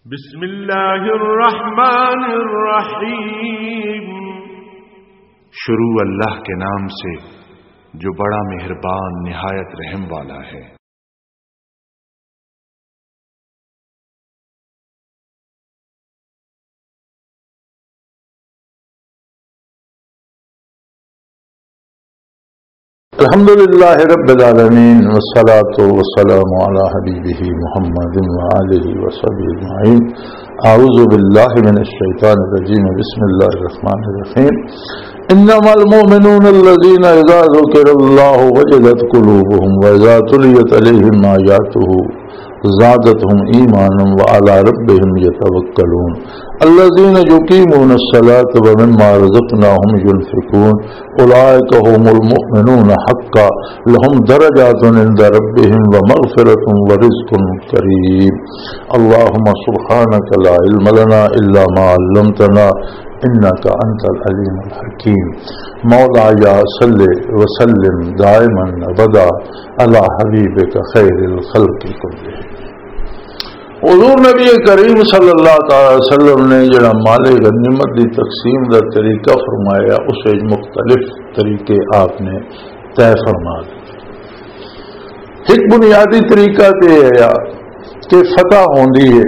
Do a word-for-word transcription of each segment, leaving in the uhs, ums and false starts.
بسم اللہ الرحمن الرحیم، شروع اللہ کے نام سے جو بڑا مہربان نہایت رحم والا ہے۔ الحمدللہ رب العالمین والصلاة والسلام علی حبیبہ محمد وآلہ وصحبہ اجمعین۔ اعوذ باللہ من الشیطان الرجیم، بسم اللہ الرحمن الرحیم۔ انما المؤمنون الذین اذا ذکر اللہ وجلت قلوبهم واذا تلیت علیہم آیاتہ زادتهم ایمانا وعلی ربهم یتوکلون الذین یقیمون الصلاة ومما رزقناهم ينفقون اولئک هم المؤمنون حقا لهم درجات عند ربهم ومغفرة ورزق کریم۔ اللهم سبحانك لا علم لنا الا ما علمتنا انك انت العلیم الحکیم۔ مولایا صلی وسلم دائما ابدا علی حبیبک خیر الخلق کلهم۔ حضور نبی کریم صلی اللہ تعالی وسلم نے جڑا مال غنیمت دی تقسیم دا طریقہ فرمایا، اس وچ مختلف طریقے آپ نے طے فرما دیتے۔ ایک بنیادی طریقہ تے ہے کہ فتح ہوندی ہے،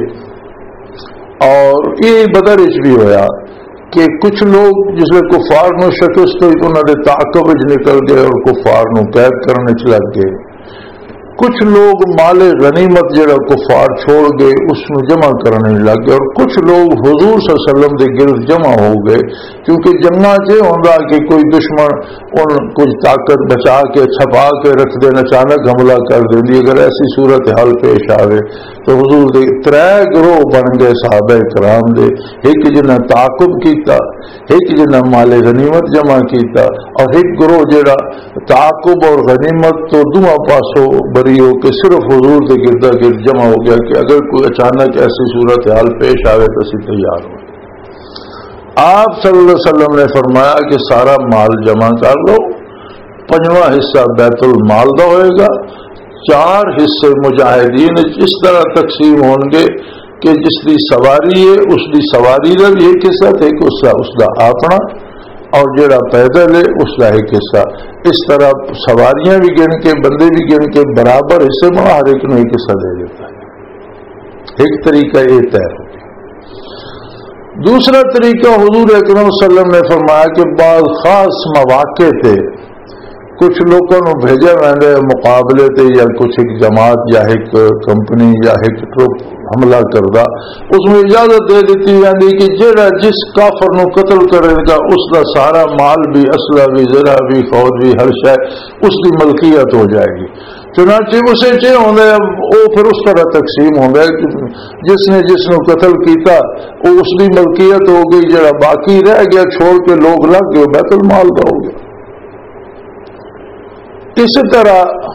اور یہ بدر وچ بھی ہویا کہ کچھ لوگ جس میں کفار نو شکست ہوئی تو انہوں نے تعاقب وچ نکل گئے اور کفار نو قید کرنے چ لگ گئے۔ کچھ لوگ مال غنیمت جڑا کفار چھوڑ گئے اس میں جمع کرنے لگ گئے، اور کچھ لوگ حضور صلی اللہ علیہ وسلم کے گرد جمع ہو گئے، کیونکہ جنگا یہ ہوتا کہ کوئی دشمن ان کچھ طاقت بچا کے چھپا کے رکھ دین، اچانک حملہ کر دیں۔ اگر ایسی صورت حال پیش آئے تو حضور دے ترے گروہ بن گئے صحابہ کرام دے، ایک جنہیں تعاقب کیتا، ایک جنہیں مال غنیمت جمع کیتا، اور ایک گروہ جڑا تعاقب اور غنیمت تو دونوں پاسوں ہو کہ صرف حضور کے گردا گرد جمع ہو گیا کہ اگر کوئی اچانک ایسی صورت حال پیش آئے تو اسی تیار ہو۔ آپ صلی اللہ علیہ وسلم نے فرمایا کہ سارا مال جمع کر لو، پنجواں حصہ بیت المال دا ہوئے گا، چار حصے مجاہدین اس طرح تقسیم ہون گے کہ جس دی سواری ہے اس دی سواری کا بھی ایک حصہ تھے کہ اس کا اس کا اپنا، اور جڑا پیدل ہے اس کا ایک حصہ۔ اس طرح سواریاں بھی گن کے بندے بھی گن کے برابر حصے میں ہر ایک نے ایک حصہ دے دیتا ہے۔ ایک طریقہ یہ طے ہو گیا۔ دوسرا طریقہ حضور اکرم صلی اللہ علیہ وسلم نے فرمایا کہ بعض خاص مواقع تھے کچھ لوگوں کو بھیجا ویندے مقابلے تے، یا کچھ ایک جماعت یا ایک کمپنی یا ایک ٹرپ حملہ کردہ، اس میں اجازت دے دیتی جاتی کہ جڑا جس کافر نو قتل کرے گا اس کا سارا مال بھی، اسلحہ بھی، زرہ بھی، فوج بھی، ہر شے اس کی ملکیت ہو جائے گی۔ چنانچہ اسے چاہے ہوندے وہ پھر اس طرح تقسیم ہوندے جس نے جس نے قتل کیتا وہ اس کی ملکیت ہو گئی، جڑا باقی رہ گیا چھوڑ کے لوگ لگ گئے بیت المال کا ہو گیا۔ اسی طرح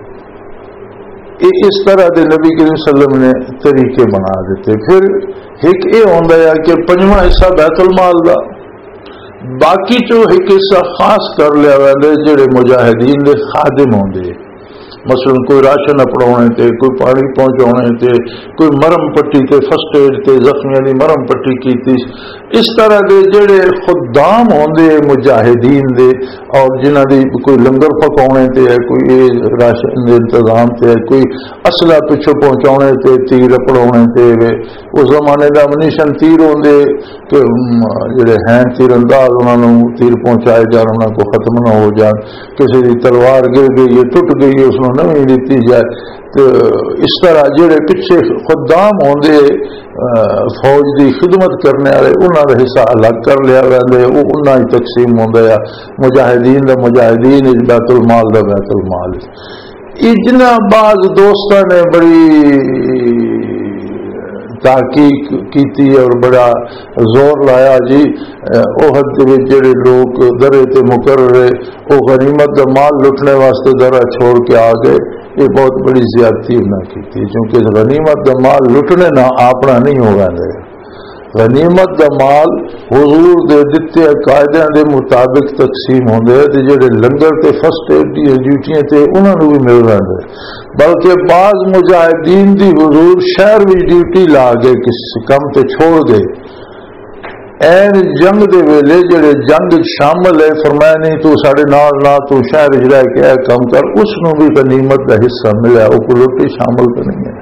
اس طرح دے نبی کریم صلی اللہ علیہ وسلم نے طریقے بنا دیتے۔ پھر ایک یہ ہوتا ہے کہ پنجواں حصہ بیت المال کا، باقی جو ایک حصہ خاص کر لیا والے جڑے مجاہدین دے خادم ہوندے، مثلا کوئی راشن اپڑاؤنے تے، کوئی پانی پہنچاؤنے تے، کوئی مرم پٹی تے، فرسٹ ایڈ تے، زخمیاں دی مرم پٹی کیتی، اس طرح دے جڑے خدام ہوندے مجاہدین دے، اور جنہ دی کوئی لنگر پکاؤنے تے ہے، کوئی راشن دے انتظام تے ہے، کوئی اسلحہ پچھو پہنچاؤنے تے، تیر اپڑاؤنے تے، اس زمانے دا امنیشن تیر ہوندے کہ جڑے ہیں تیر انداز انہوں نے تیر پہنچائے جان، انہوں کو ختم نہ ہو جان، کسی دی تلوار گر گئی ہے ٹوٹ گئی ہے اس میں نہیں دیتی جائے۔ تو اس طرح جڑے پیچھے خدام ہوندے فوج دی خدمت کرنے والے انہوں نے حصہ الگ کر لیا ویندے، وہ انہاں ہی تقسیم ہوندا ہے، مجاہدین دا مجاہدین، بیت المال دا بیت المال۔ اجنا بعض دوستاں نے بڑی تحقیق کیتی اور بڑا زور لایا جی احد دے جڑے لوگ درے تے مقررے وہ غنیمت دا مال لٹنے واسطے درہ چھوڑ کے آ گئے، یہ بہت بڑی زیادتی نہ کی تھی، کیونکہ غنیمت دا مال لٹنے نہ اپنا نہیں ہو گئے، غنیمت دا مال حضور دے دتے قاعدے دے مطابق تقسیم ہوندے تے جڑے لنگر تے فرسٹ ایڈ دی ڈیوٹیاں تے انہاں نوں بھی مل رہے، بلکہ بعض مجاہدین دی حضور شہر وچ ڈیوٹی لا کے کسی کم تے چھوڑ گئے، این جنگ دے ویلے جڑے جنگ شامل ہے فرمایا نہیں تو ساڈے نال نہ تو شہر وچ رہ کے اے کم کر، اس نوں بھی غنیمت دا حصہ ملیا، او کو روٹی شامل تو نہیں ہے۔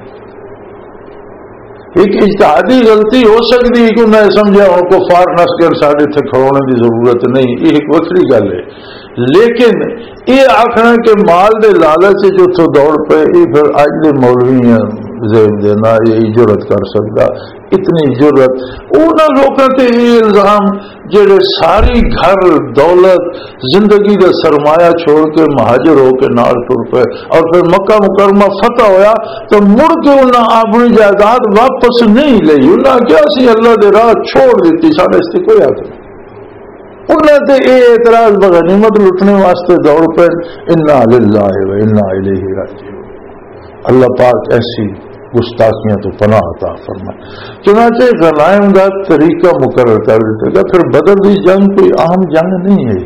ایک اجتہادی غلطی ہو سکتی کہ میں سمجھا ان کو فار نس کر ساڑھے تھے کھڑونے کی ضرورت نہیں، یہ ایک وکری گل ہے، لیکن یہ آخنا کہ مال دے لالچ جو تو دوڑ پہ یہ پھر اج دے مولوی ہیں زیب دینا یہ جرت کر سکتا، اتنی جرت انہوں لوگوں تے یہ الزام جڑے ساری گھر دولت زندگی کا سرمایہ چھوڑ کے مہاجر ہو کے نال ٹر پے اور پھر مکہ مکرمہ فتح ہویا تو مڑ کے انہوں اپنی جائیداد واپس نہیں لئی، انہوں کیا سی اللہ دے راہ چھوڑ دیتی، سارے اس سے کوئی حق نہیں، انہوں نے یہ اعتراض بغنیمت لٹنے واسطے دوڑ پہ انا للہ و انا الیہ راجعون۔ اللہ پاک ایسی گستاخیاں تو پناہ عطا فرمائے۔ چنانچہ غنائم کا طریقہ مقرر کر دیتے گا۔ پھر بدر کی جنگ کوئی اہم جنگ نہیں ہے،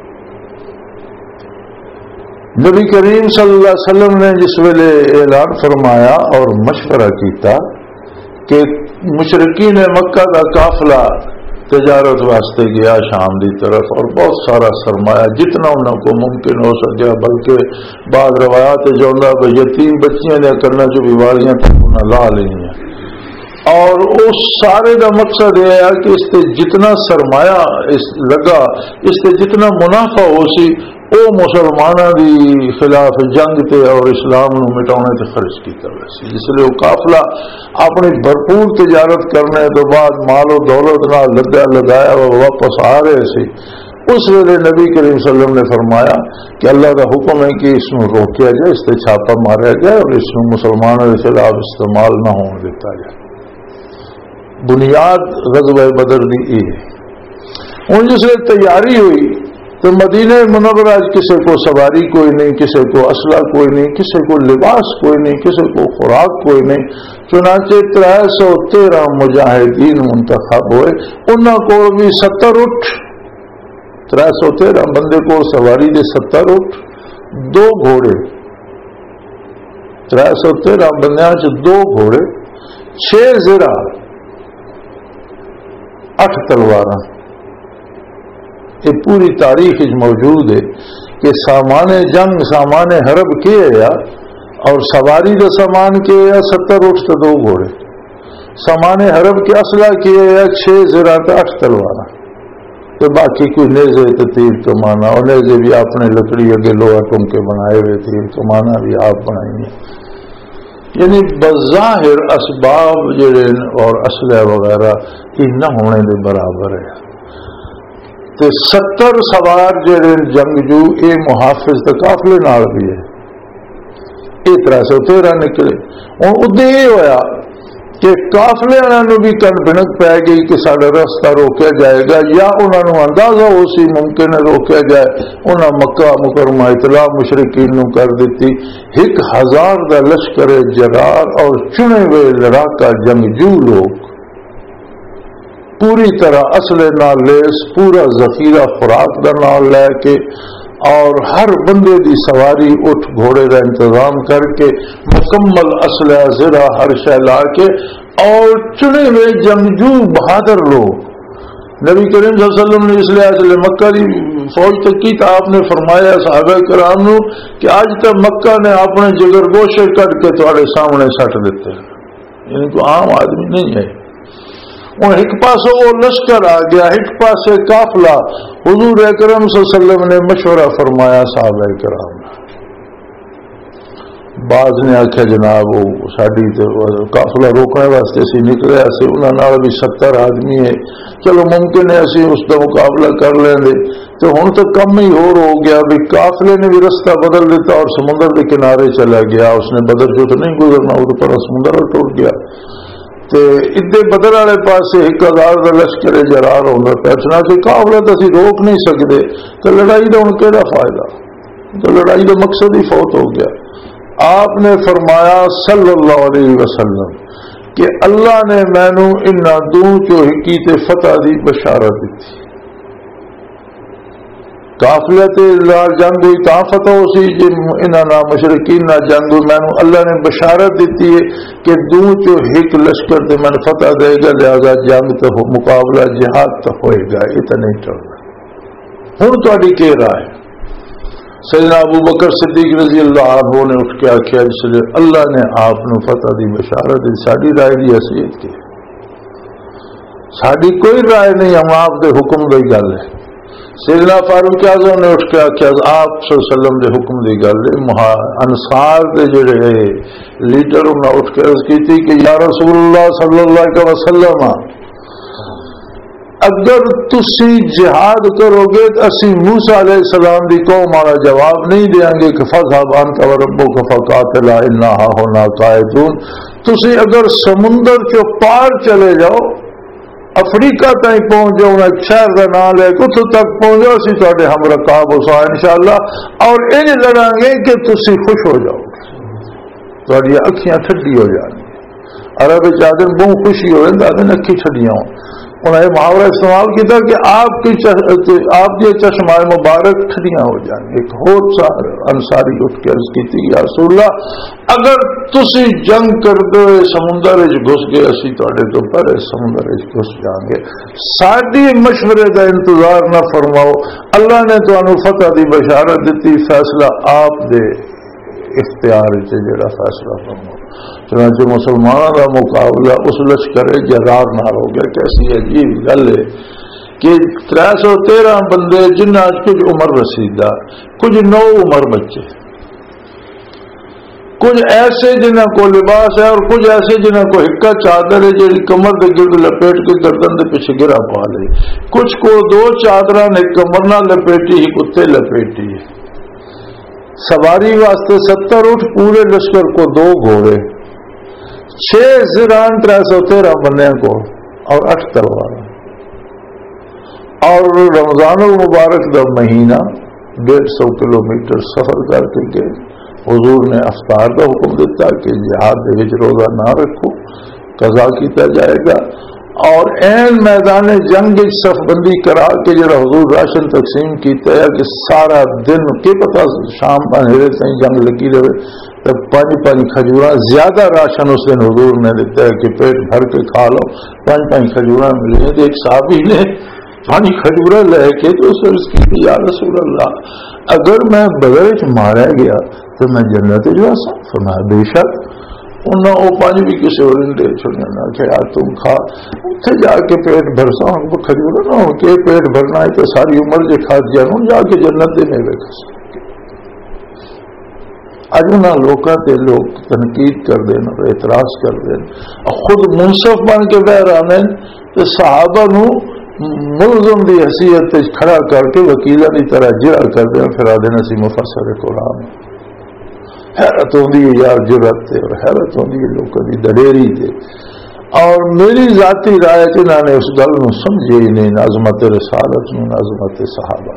نبی کریم صلی اللہ علیہ وسلم نے جس ویلے اعلان فرمایا اور مشورہ کیتا کہ مشرکین مکہ کا قافلہ تجارت واسطے گیا شام دی طرف اور بہت سارا سرمایہ جتنا انہوں کو ممکن ہو سکیا، بلکہ بعض روایات جو یتیم بچیاں نے کرنا جو بیواریاں تک انہیں لا لی ہیں، اور اس سارے کا مقصد یہ ہے کہ اس سے جتنا سرمایہ اس لگا اس سے جتنا منافع ہو سی وہ مسلمانوں کی خلاف جنگ تے اور اسلام نو مٹانے تے خرچ کیتا ویسے، اس لیے وہ قافلہ اپنی بھرپور تجارت کرنے تو بعد مال و دولت نہ لگا لگایا وہ واپس آ رہے سی۔ اس ویلے نبی کریم صلی اللہ علیہ وسلم نے فرمایا کہ اللہ کا حکم ہے کہ اس کو روکیا جائے، اس سے چھاپا مارا جائے اور اس کو مسلمانوں کے خلاف استعمال نہ ہونے دیتا جائے۔ بنیاد غزوہ بدر دی یہ ہے۔ ان جس ویلے تیاری ہوئی تو مدینہ منورہ کسی کو سواری کوئی نہیں، کسی کو اسلحہ کوئی نہیں، کسی کو لباس کوئی نہیں، کسی کو خوراک کوئی نہیں، چنانچہ تر سو تیرہ مجاہدین منتخب ہوئے، انہوں کو بھی ستر اٹھ تر سو تیرہ بندے کو سواری دے ستر اٹھ دو گھوڑے، تر سو تیرہ بندیاں سے دو گھوڑے، چھ زرہ، اٹھ تلواراں۔ یہ پوری تاریخ موجود ہے کہ سامان جنگ سامان حرب کیے یا اور سواری کا سامان کیے یا ستر اٹھ تو دو گھوڑے، سامان حرب کے اسلحہ کیے یا چھ زرہ تو اٹھ تلوار، تو باقی کوئی نیزے تو تیر کمانا، اور نیزے بھی آپ نے لکڑی اگے لوہا ٹم کے بنائے ہوئے، تیر کمانا بھی آپ بنائی ہیں، یعنی بظاہر اسباب جڑے اور اسلحہ وغیرہ یہ نہ ہونے دے برابر ہے۔ تے ستر سوار جڑے جنگجو اے محافظ تے قافلے نال بھی ہے، یہ تر سو تیرہ نکلے۔ ہوں ادے یہ ہوا کہ قافلے والوں بھی کن بنک پی گئی کہ سارا رستہ روکیا جائے گا، یا انہوں نے اندازہ ہو سی ممکن ہے روکیا جائے، انہوں مکہ مکرمہ اطلاع مشرکین نو کر دیتی، ایک ہزار دا لشکر جرار اور چنے ہوئے لڑاکا جنگجو لوگ پوری طرح اسلحے نال لیس، پورا ذخیرہ خوراک کا نال لے کے اور ہر بندے دی سواری اٹھ گھوڑے کا انتظام کر کے مکمل اسلحہ زرہ ہر شے لا کے اور چنے ہوئے جنگجو بہادر لوگ، نبی کریم صلی اللہ علیہ وسلم نے اس لیے اصل مکہ کی فوج تک کی تو آپ نے فرمایا صحابہ کرام نو کہ آج تک مکہ نے اپنے جگر گوشے کٹ کے تھوڑے سامنے سٹ دیتے ہیں، یعنی کوئی عام آدمی نہیں ہے۔ اور ایک پاسے وہ لشکر آ گیا، ایک پاسے قافلہ، حضور اکرم صلی اللہ علیہ وسلم نے مشورہ فرمایا صحابہ کرام، بعض نے آخیا جناب وہ ساری قافلہ روکنے واسطے اسی نکلے اسی انہوں نے بھی ستر آدمی ہے، چلو ممکن ہے اسی اس کا مقابلہ کر لیں گے، تو ہوں تو کم ہی اور ہو گیا بھی قافلے نے بھی رستہ بدل دیتا اور سمندر کے کنارے چلا گیا، اس نے بدر جو تو نہیں گزرنا وہ تو پر سمندر ٹوٹ گیا، تے ادے بدر والے پاس ایک ہزار کا لشکر جرار ہونا پیسنا کہ قافلہ تو اسی روک نہیں سکتے، تو لڑائی کا ہوں کہڑا فائدہ، تو لڑائی کا مقصد ہی فوت ہو گیا۔ آپ نے فرمایا صلی اللہ علیہ وسلم کہ اللہ نے مینوں انہاں دو چو ہکی تے فتح دی بشارت دیتی. قافلے تے جنگ ہوئی تا فتح ہو سی جی انہاں نا مشرکین نا جنگ ہوئی. مینوں اللہ نے بشارت دیتی ہے کہ دو چو ہک لشکر تے میں فتح دے گا، لہذا جنگ تو مقابلہ جہاد تو ہوئے گا. اتنا نہیں چلنا. ہن تہاڈی کی رائے؟ سیدنا ابو بکر صدیق رضی اللہ عنہ نے اٹھ کے آخیا جس لیے اللہ نے آپ نے فتح دی بشارت دی، ساری رائے دی حیثیت کی ساری کوئی رائے نہیں، ہم آپ دے حکم دی گل ہے. سیدنا فاروق اعظم نے اٹھ کے آخیا آپ صلی اللہ علیہ وسلم دے حکم دی گل ہے. انصار دے جڑے لیڈر انہاں اٹھ کے عرض کی کہ یا رسول اللہ صلی اللہ علیہ وسلم اگر تسی جہاد کرو گے تو اسی موسیٰ علیہ السلام دی قوم والا جواب نہیں دیں گے کہ فذهب انت وربک فقاتلا انا ہاہنا قاعدون. تسی اگر سمندر کے پار چلے جاؤ، افریقہ تک پہنچ جاؤ، ایک شہر کا نام لے کے اتوں تک پہنچ جاؤ، اسی تواڈے ہم رکاب ہوسا انشاءاللہ، اور ان لڑاں گے کہ تسی خوش ہو جاؤ، تواڈی اکھیاں ٹھڈی ہو جانی. عرب چاہتے ہیں بہت خوشی ہو جاتی اکھی ٹھڈیاں ہوں. انہوں نے محاورہ استعمال کیا کہ آپ کی آپ کے چشمائے مبارک ٹھڈیاں ہو جائیں. ایک اور سار انصاری اٹھ کے عرض کی تھی یا رسول اللہ اگر تسی جنگ کر دو سمندر گھس گئے اسی تواڈے تو پر سمندر گھس جائیں گے، ساری مشورے کا انتظار نہ فرماؤ. اللہ نے تانوں فتح دی بشارت دیتی، فیصلہ آپ دے اختیار سے جڑا فیصلہ فرماؤ. چنانچہ مسلمانوں کا مقابلہ اس لشکر جرار نال ہو گیا. کیسی عجیب گل ہے کہ تر سو تیرہ بندے جنہ کچھ عمر رسیدہ، کچھ نو عمر بچے، کچھ ایسے جنہ کو لباس ہے اور کچھ ایسے جنہ کو ہکا چادر ہے جی کمر کے گرد لپیٹ کے گردن کے پیچھے گرا پا لے، کچھ کو دو چادر نے کمر نہ لپیٹی ہی کتے لپیٹی. سواری واسطے ستر اٹھ پورے لشکر کو دو گھوڑے، چھ زران تر سو تیرہ بندے کو اور اٹھ تلوار. اور رمضان المبارک کا مہینہ ڈیڑھ سو کلو میٹر سفر کر کے گئے. حضور نے افطار کا حکم دیتا کہ جہاد دے وچ روزہ نہ رکھو، قضا کیتا جائے گا. اور این میدان جنگ صف بندی کرا کے جڑا حضور راشن تقسیم کیتا ہے کہ سارا دن کے پتہ شام اندھیرے تک جنگ لگی رہے، تب پانچ پانچ کھجورا زیادہ راشن اس دن حضور نے دیتا ہے کہ پیٹ بھر کے کھا لو. پانچ پانچ کھجورا ملے. ایک صحابی نے پانی کھجورا لے کے تو اس عرض کی یا رسول اللہ اگر میں بدر مارا گیا تو میں جنت جو سا فرمایا بے شک. انہوں نے وہ پانی بھی کسی اور دے چھوڑنا کہ یار تم کھا اتنے جا کے پیٹ بھرسا ان کو کھجورا نہ ہو کہ پیٹ بھرنا ہے تو ساری عمر جو کھا دیا ہوں جا کے جنت دے نہیں بیٹھ سکتے. اج انہوں لوگوں کے لوگ تنقید کر دیں اور اعتراض کر دیں، خود منصف بن کے بہ رہے ہیں تو صحابہ نو ملزم دی حیثیت کھڑا کر کے وکیلہ کی طرح جرا کر دیں پھر آدھے سی مفسر قرآن. حیرت ہوتی ہے یار جرت تے اور حیرت ہوتی ہے لوگوں کی دلیری تے. اور میری ذاتی رائے کہ انہوں نے اس گل کو سمجھے ہی نہیں، عظمت رسالت نو، عظمت صحابہ.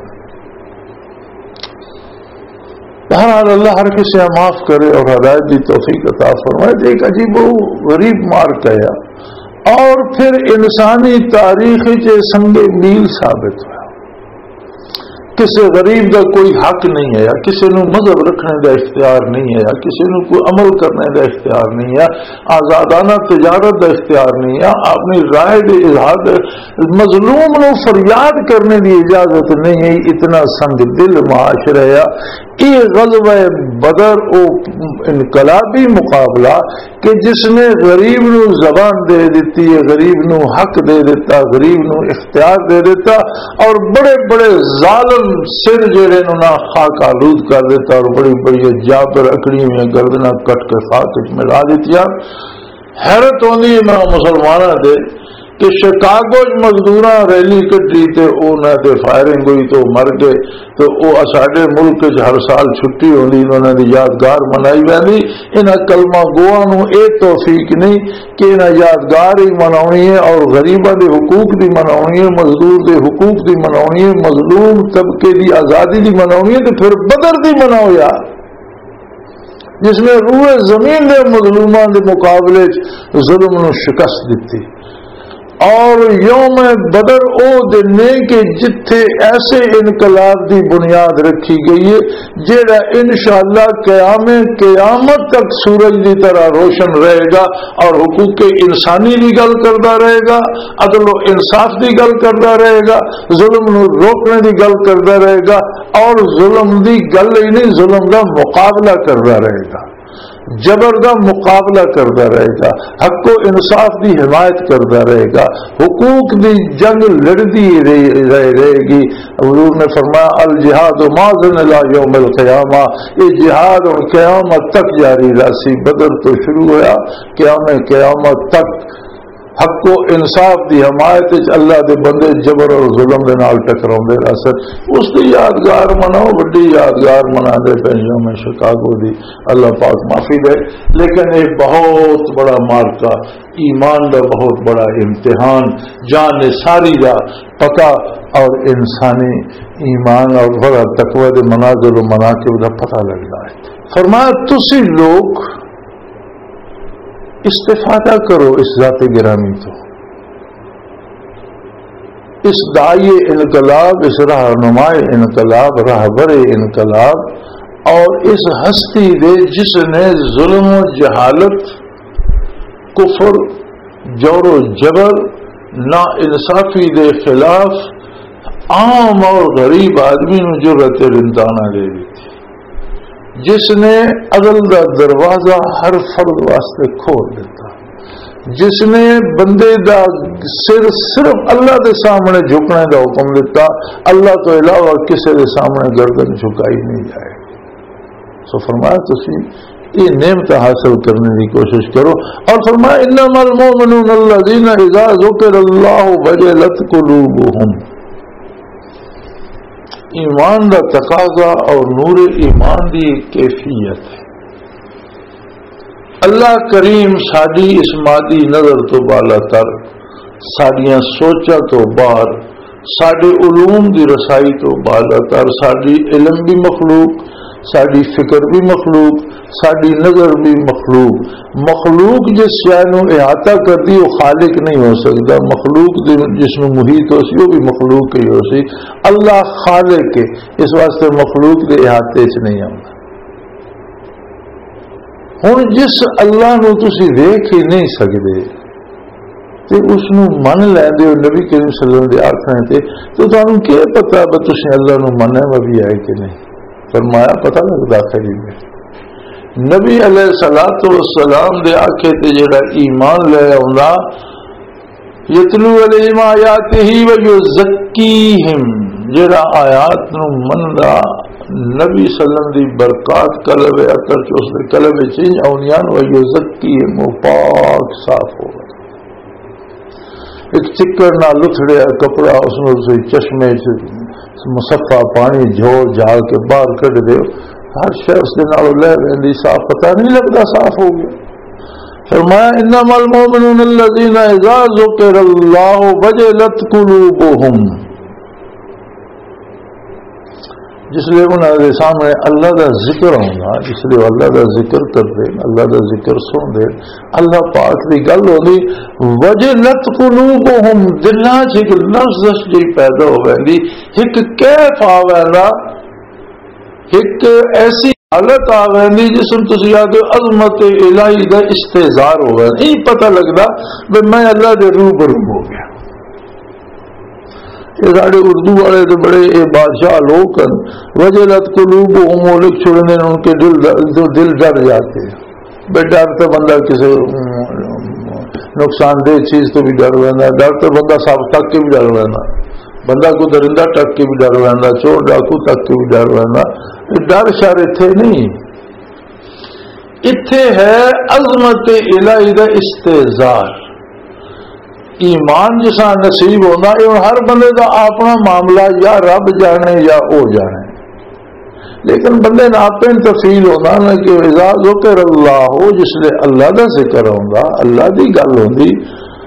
بہرحال اللہ ہر کسی معاف کرے اور ہدایت کی توفیق عطا فرمائے. ایک عجیب و غریب مارک ہے اور پھر انسانی تاریخ سے سنگ میل ثابت ہوا. کسی غریب کا کوئی حق نہیں ہے، یا کسی نو مذہب رکھنے کا اختیار نہیں ہے، یا کسی نو کوئی عمل کرنے کا اختیار نہیں ہے، آزادانہ تجارت کا اختیار نہیں ہے، اپنی رائے کے اظہار مظلوم نو فریاد کرنے کی اجازت نہیں ہے. اتنا سنگ دل معاشرہ ہے. یہ غزوہ بدر او انقلابی مقابلہ کہ جس نے غریب نو زبان دے دیتی ہے، غریب نو حق دے دیتا، غریب نو اختیار دے دیتا، اور بڑے بڑے ظالم سر جڑے نو نہ خاک آلود کر دیتا اور بڑی بڑی جابر اکڑی میں گردنا کٹ کے خاک ملا دیتی. حیرت ہوندی ہے میں مسلمانوں دے کہ شکاگو مزدوراں ریلی کٹی تے انہاں تے فائرنگ ہوئی تو مر گئے. تو وہ ساڈے ملک ہر سال چھٹی ہوندی انہاں دی یادگار منائی ویندی. انہاں کلمہ گواں نو اے توفیق نہیں کہ انہاں یادگار ہی مناونی ہے اور غریباں دے حقوق دی مناونی ہے، مزدور دے حقوق دی مناونی ہے، مظلوم طبقے دی آزادی دی مناونی ہے. تو پھر بدر دی مناؤ یار. جس نے روئے زمین دے مظلوماں دے مقابلے ظلم نو شکست دیتی. اور یوم بدر او دن کہ جتھے ایسے انقلاب دی بنیاد رکھی گئی ہے جیڑا انشاءاللہ قیام قیامت تک سورج دی طرح روشن رہے گا اور حقوق انسانی دی گل کرتا رہے گا, عدل و انصاف دی گل کرتا رہے گا, ظلم نو روکنے دی گل کرتا رہے گا اور ظلم دی گل ہی نہیں ظلم دا مقابلہ کرتا رہے گا, جبر کا مقابلہ کرتا رہے گا, حق و انصاف کی حمایت کرتا رہے گا, حقوق کی جنگ لڑتی رہے رہے گی. حضور نے فرمایا الجہاد ماضن لا یوم القیامہ, یہ جہاد اور قیامت تک جاری راسی. بدر تو شروع ہوا, قیام قیامت تک حق و انصاف دی حمایت اللہ دے بندے جبر اور ظلم دے نال ٹکراؤندے رہسن. اس دی یادگار مناؤ, بڑی یادگار منا دے پہنچوں میں شکاگو دی, اللہ پاک معافی دے. لیکن ایک بہت بڑا مارکا, ایمان دا بہت بڑا امتحان, جان ساری دا پتہ اور انسانی ایمان اور بڑا تقوی دے منازل و مناقب دا پتہ لگتا ہے. فرمایا تسی لوگ استفادہ کرو اس ذات گرامی تو, اس دائی انقلاب, اس رہنمائے انقلاب, راہبر انقلاب اور اس ہستی دے جس نے ظلم و جہالت, کفر, جور و جبر, نا انصافی دے خلاف عام اور غریب آدمی نو جرأت رندانہ دے دی تھی, جس نے عدل دا دروازہ ہر فرد واسطے کھول دیتا, جس نے بندے دا سر صرف اللہ دے سامنے جھکنے دا حکم دیتا, اللہ تو علاوہ کسی دے سامنے گردن جھکائی نہیں جائے. سو فرمایا تسی یہ نعمت حاصل کرنے کی کوشش کرو. اور فرمایا انما المؤمنون الذین اذا ذکر اللہ وجلت قلوبهم. ایمان دا تقاضا اور نور ایمان دی کیفیت ہے. اللہ کریم ساری اس مادی نظر تو بالا تر, ساڈیاں سوچاں تو باہر, ساڈے علوم دی رسائی تو بالا تر, ساڈی علم بھی مخلوق, ساڈی فکر بھی مخلوق, ساڈی نظر بھی مخلوق. مخلوق جس شے نو احاطہ کرتی وہ خالق نہیں ہو سکتا, مخلوق جس میں محیط ہو سی وہ بھی مخلوق ہی ہو سی. اللہ خالق ہے, اس واسطے مخلوق دے احاطے چ نہیں آتا. ہن جس اللہ نو تسی دیکھ ہی نہیں سکتے تے اس نو من لیندے ہو نبی کریم صلی اللہ علیہ وسلم دے آکھنے تے, تو تانوں کی پتہ بے تسی اللہ نو مننے بھی ہے کہ نہیں. فرمایا پتہ لگدا کھڑی میں نبی علیہ الصلوۃ والسلام دے آکھے تے جڑا ایمان لے آوندا, یتلو علیہم آیاتہ ویزکیہم, جڑا آیات نو مندا نبی صلی اللہ علیہ وسلم دی برکات قلب اثر چ اس دے قلب چ اونیان ویزکیہم, پاک صاف ہو گئے. ایک چکر نہ لتھڑیا کپڑا اس نو سے چشمے چ مصفا پانی جھوڑ جھاڑ کے باہر کٹ دے, ہر شے اس دے نال لے رہندی, صاف پتہ نہیں لگتا صاف ہو گیا. فرمایا انما المؤمنون الذين اذا ذكر الله وجلت قلوبهم, جس لیے انہوں نے سامنے اللہ کا ذکر ہونا, جس لیے اللہ کا ذکر کر دے, اللہ کا ذکر سن دے, اللہ پاک کی گل ہوگی. وجلت قلوبهم, دلاں چ ایک لفظ جی پیدا ہو گئی, ایک کیف آ گیا, ایک ایسی حالت آ گئی جس میں تسی آگے عظمت الہی کا استحضار ہو گیا. نہیں پتہ لگتا کہ میں اللہ کے روبرو ہو گیا. یہ سارے اردو والے تو بڑے یہ بادشاہ لوگ ہیں, وجلت قلوبهم, وہ لکھ چھوڑنے ان کے دل دل ڈر جاتے ہیں. بے ڈر تو بندہ کسی نقصان دہ چیز تو بھی ڈر لینا, ڈر تو بندہ سب تک کے بھی ڈر لینا, بندہ کو درندہ ٹک کے بھی ڈر لینا, چور ڈاکو تک کے بھی ڈر لینا. ڈر شر اتنے نہیں, اتنے ہے عظمت الہی کا استحضار. ایمان جسا نصیب ہونا یہ ہر بندے کا اپنا معاملہ, یا رب جانے یا او جانے, لیکن بندے نے آپ تفصیل ہونا نا کہ اذا ذکر اللہ ہو, جس لئے اللہ کا ذکر ہوگا, اللہ کی گل ہوگی.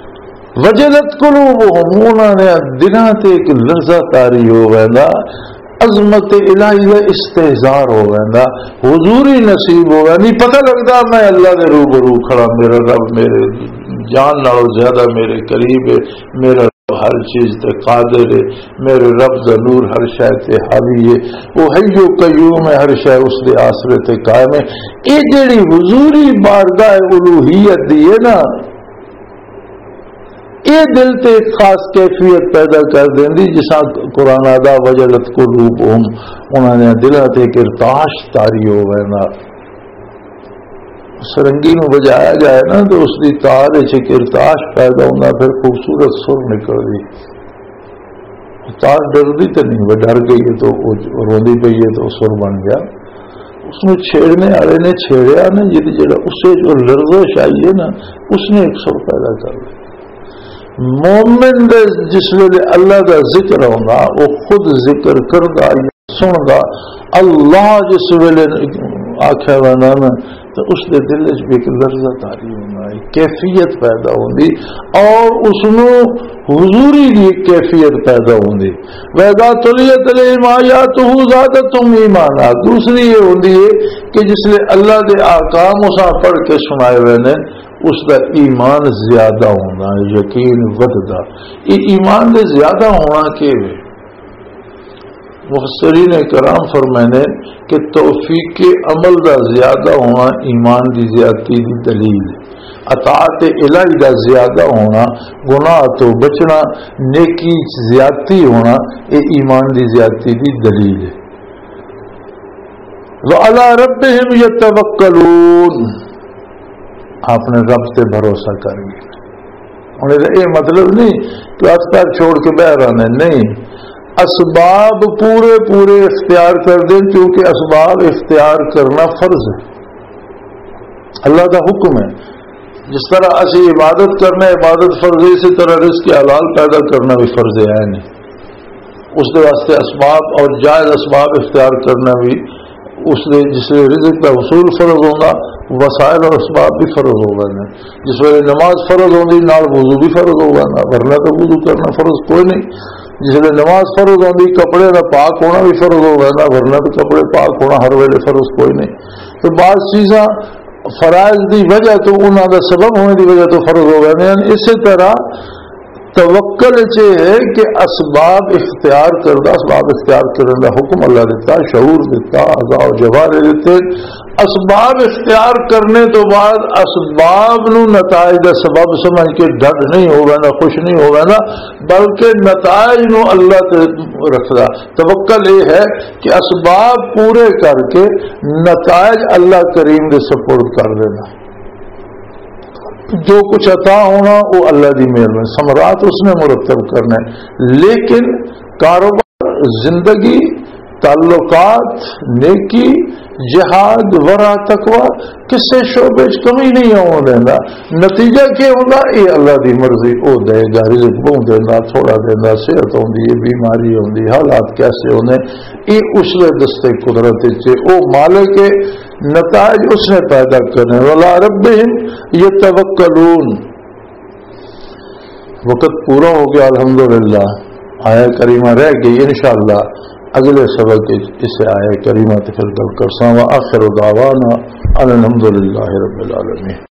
وجلت قلوبهم, انہوں نے دنوں تے ایک لرزہ تاری ہو گیا, عظمت الہی کا استحضار ہو گیا، حضوری نصیب ہو گیا، نہیں پتہ لگتا میں اللہ کے روبرو کھڑا، میرا رب میرے جان نالوں زیادہ میرے قریب ہے، میرا رب ہر چیز تے قادر ہے، میرے رب دا نور ہر شے تے حاوی ہے، وہ حی و قیوم ہے، ہر شے اس دے آسرے تے قائم ہے۔ یہ جڑی حضوری بارگاہ الوہیت دی ہے نا، یہ دل تے ایک خاص کیفیت پیدا کر دیندی، جسا قرآن آدھا وجلت قلوبہم، انہوں نے دلوں تے ایک ارتاش تاری ہو گئے نا، سرنگی نو بجایا جائے نا تو اس دی تار ایک ارتاش پیدا ہونا، پھر خوبصورت سر نکل دی، تار ڈر دی تو نہیں، وہ ڈر گئی ہے تو روندی پئی ہے تو سر بن گیا، اس میں چھیڑنے والے نے چھیڑیا نا، جی جڑا اسے جو لرزش آئی ہے نا، اس نے ایک سر پیدا کر لیا۔ مومن دے جس ویلے اللہ دا ذکر ہوگا وہ خود ذکر کردا یا سندا، اللہ جس ویلے آخیا وانا نا تو اس دے دل وچ بھی ایک لرزہ تاری ہونا ہے، کیفیت پیدا ہوندی، اور اس نو حضوری دی ایک کیفیت پیدا ہوندی۔ وَإِذَا تُلِيَتْ عَلَيْهِمْ آيَاتُهُ زَادَتْهُمْ ایمانا، دوسری یہ ہوندی ہے کہ جس لئے اللہ دے آکام اساں پڑھ کے سنائے ہوئے نے، اس کا ایمان زیادہ ہونا، یقین وددا۔ یہ ایمان دے زیادہ ہونا کہ مفسرین کرام فرمانے کہ توفیق عمل دا زیادہ ہونا ایمان دی زیادتی دی دلیل ہے، اطاعت الہی دا زیادہ ہونا، گناہ تو بچنا، نیکی زیادتی ہونا، یہ ایمان دی زیادتی دی دلیل ہے۔ وَعَلَى رَبِّهِمْ يَتَوَكَّلُونَ، آپ نے رب سے بھروسہ کر لیا۔ انہیں یہ مطلب نہیں کہ اختیار چھوڑ کے بہ رہے، نہیں، اسباب پورے پورے اختیار کر دیں، کیونکہ اسباب اختیار کرنا فرض ہے، اللہ کا حکم ہے۔ جس طرح اسی عبادت کرنا عبادت فرض ہے، اسی طرح رزق حلال پیدا کرنا بھی فرض ہے نہیں، اس کے واسطے اسباب اور جائز اسباب اختیار کرنا بھی، اس نے جس سے رزق کا حصول فرض ہوگا، وسائل اور اسباب بھی فرض ہوگا نا، جس ویلے نماز فرض ہوگی نال وضو بھی فرض ہوگا نا، ورنہ تو وضو کرنا فرض کوئی نہیں، جس ویلے نماز فرض ہوگی کپڑے کا پاک ہونا بھی فرض ہوگا نا، ورنہ تو کپڑے پاک ہونا ہر ویلے فرض کوئی نہیں۔ تو بعض چیزاں فرائض دی وجہ تو انہوں کا سبب ہونے کی وجہ تو فرض ہوگا، یعنی اسی طرح توکل یہ ہے کہ اسباب اختیار کردہ، اسباب اختیار کرنے کا حکم اللہ دیتا، شعور دیتا، اعضاء و جوارح دیتے، اسباب اختیار کرنے تو بعد اسباب نو نتائج کا سبب سمجھ کے ڈر نہیں ہوگا نا، خوش نہیں ہوگا نا، بلکہ نتائج نو اللہ تے رکھدا۔ توکل یہ ہے کہ اسباب پورے کر کے نتائج اللہ کریم دے سپرد کر دینا، جو کچھ عطا ہونا وہ اللہ دی مہربانی، ثمرات اس نے مرتب کرنا ہے۔ لیکن کاروبار، زندگی، تعلقات، نیکی، جہاد، ورع، تقوی، کسے شعبے کمی نہیں ہون دینا، نتیجہ کیا ہوگا یہ اللہ دی مرضی، وہ دے گا، رزق بہت دینا، تھوڑا دینا، صحت ہوندی ہے، بیماری ہوندی، حالات کیسے ہونے، یہ اس میں دستے قدرت سے، وہ مالک نتائج اس نے پیدا کرنے۔ وَعَلَىٰ رَبِّهِمْ يَتَوَكَّلُونَ۔ وقت پورا ہو گیا الحمدللہ، آیا کریمہ رہ گئی، انشاءاللہ اگلے سبق اسے آیا کریمہ پھر کل کرساں۔ وآخر دعوانا الحمدللہ رب العالمین۔